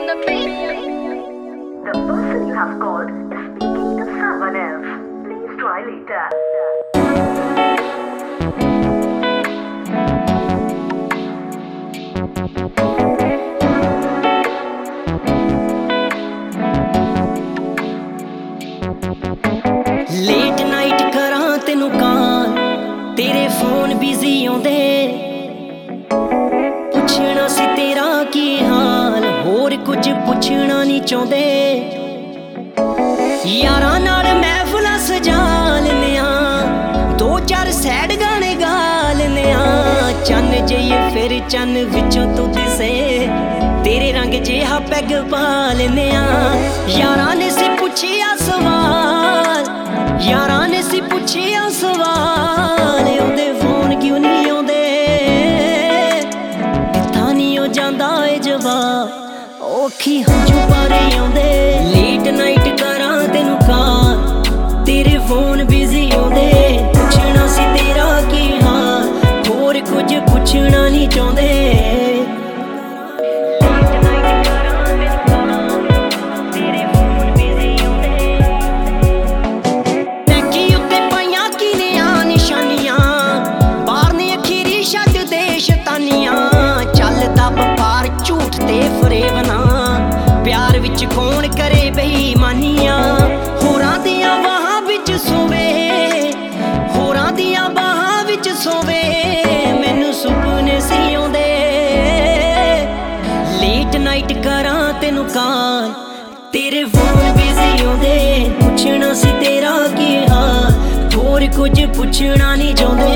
the beat. The person you have called is speaking to someone else. Please try later. Late night ਕਰਾਂ ਤੈਨੂੰ ਕਾਲ, ਤੇਰੇ phone busy ਆਉਂਦੇ, ਪੁੱਛਣਾ ਸੀ ਤੇਰਾ ਕੀ ਹਾਲ, ਹੋਰ ਕੁਝ ਪੁੱਛਣਾ ਨਹੀਂ ਚਾਹੁੰਦੇ। ਯਾਰਾਂ ਨਾਲ ਮਹਿਫਲਾਂ ਸਜਾ ਲੈਂਦੇ ਆਂ, ਦੋ ਚਾਰ ਸੈਡ ਗਾਣੇ ਗਾ ਲੈਂਦੇ ਆਂ। ਚੰਨ ਜਈਏ ਫਿਰ ਚੰਨ ਵਿੱਚੋਂ ਤੂੰ ਦਿਸੇ, ਤੇਰੇ ਰੰਗ ਜਿਹਾ ਪੈਗ ਪਾ ਲੈਂਦੇ ਆਂ। ਯਾਰਾਂ ਨੇ ਸੀ ਪੁੱਛਿਆ ਸਵਾਲ, ਯਾਰਾਂ ਨੇ ਸੀ ਪੁੱਛਿਆ ਸਵਾਲ, ਉਹਦੇ ਫੋਨ ਕਿਉਂ ਨਹੀਂ ਆਉਂਦੇ, ਕਿੱਥਾਂ ਨਹੀਂ ਉਹ ਜਾਂਦਾ ਏ ਜਵਾਬ, ਔਖੀ ਹੰਝੂ ਪਾਰੇ ਆਉਂਦੇ। ਲੇਟ ਨਾਈਟ ਕਰਾਂ ਤੈਨੂੰ ਕਾਲ, ਤੇਰੇ ਫੋਨ ਬਿਜ਼ੀ ਆਉਂਦੇ, ਪੁੱਛਣਾ ਸੀ ਤੇਰਾ ਕੀ ਹਾਲ, ਹੋਰ ਕੁਝ ਪੁੱਛਣਾ ਨਹੀਂ ਚਾਹੁੰਦੇ। ਚੱਲਦਾ ਵਪਾਰ ਝੂਠ ਤੇ ਫਰੇਬਨਾ, ਪਿਆਰ ਵਿੱਚ ਕੌਣ ਕਰੇ ਬੇਈਮਾਨੀਆਂ। ਹੋਰਾਂ ਦੀਆਂ ਬਾਹਾਂ ਵਿੱਚ ਸੋਵੇ, ਹੋਰਾਂ ਦੀਆਂ ਬਾਹਾਂ ਵਿੱਚ ਸੋਵੇ, ਮੈਨੂੰ ਸੁਪਨੇ ਸੀ ਆਉਂਦੇ। ਲੇਟ ਨਾਈਟ ਕਰਾਂ ਤੈਨੂੰ ਕਾਲ, ਤੇਰੇ ਫੋਨ ਬਿਜ਼ੀ ਆਉਂਦੇ, ਪੁੱਛਣਾ ਸੀ ਤੇਰਾ ਕੀ ਹਾਲ, ਹੋਰ ਕੁਝ ਪੁੱਛਣਾ ਨਹੀਂ ਚਾਹੁੰਦੇ।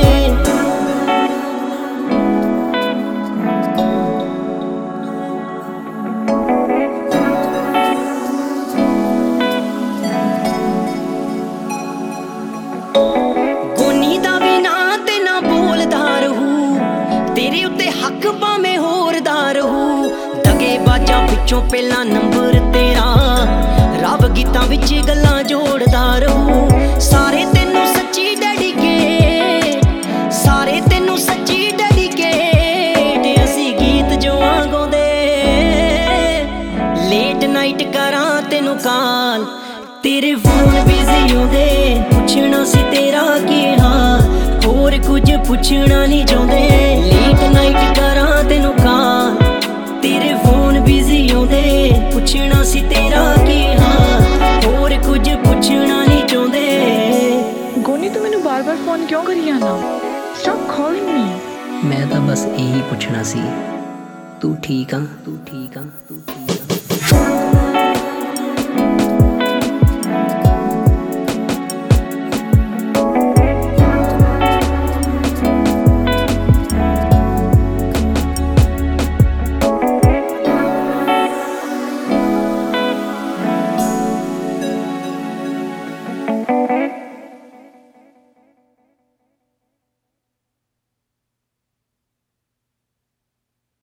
ਤੇਰੇ ਉੱਤੇ ਹੱਕ ਭਾਵੇਂ ਹੋਰ ਦਾ ਰਹੂ, ਦਗੇਬਾਜ਼ਾਂ ਵਿੱਚੋਂ ਪਹਿਲਾਂ ਨੰਬਰ ਤੇਰਾ, ਰੱਬ ਗੀਤਾਂ ਵਿੱਚ ਗੱਲਾਂ ਜੋੜਦਾ ਰਹੂ। ਸਾਰੇ ਤੈਨੂੰ ਸੱਚੀ ਡੈਡੀਕੇਟ, ਸਾਰੇ ਤੈਨੂੰ ਸੱਚੀ ਡੈਡੀਕੇਟ, ਅਸੀਂ ਗੀਤ ਜੋ ਗਾਉਂਦੇ। ਲੇਟ ਨਾਈਟ ਕਰਾਂ ਤੈਨੂੰ ਕਾਲ, ਤੇਰੇ ਫੋਨ ਬਿਜ਼ੀ ਆਉਂਦੇ, ਪੁੱਛਣਾ ਸੀ ਤੇਰਾ ਕੀ ਹਾਲ, ਹੋਰ ਕੁਝ ਪੁੱਛਣਾ ਨਹੀਂ ਚਾਹੁੰਦੇ। ਲੇਟ ਨਾਈਟ ਕਰਾਂ ਤੈਨੂੰ ਕਾਲ, ਤੇਰੇ ਫੋਨ ਬਿਜ਼ੀ ਆਉਂਦੇ, ਪੁੱਛਣਾ ਸੀ ਤੇਰਾ ਕੀ ਹਾਲ, ਹੋਰ ਕੁਝ ਪੁੱਛਣਾ ਨਹੀਂ ਚਾਹੁੰਦੇ। ਗੋਨੀ ਤੂੰ ਮੈਨੂੰ ਬਾਰ-ਬਾਰ ਫੋਨ ਕਿਉਂ ਕਰੀ ਜਾਨਾ? Stop calling me. ਮੈਂ ਤਾਂ ਬਸ ਇਹੀ ਪੁੱਛਣਾ ਸੀ, ਤੂੰ ਠੀਕ ਆ? ਤੂੰ ਠੀਕ ਆ? ਤੂੰ ਠੀਕ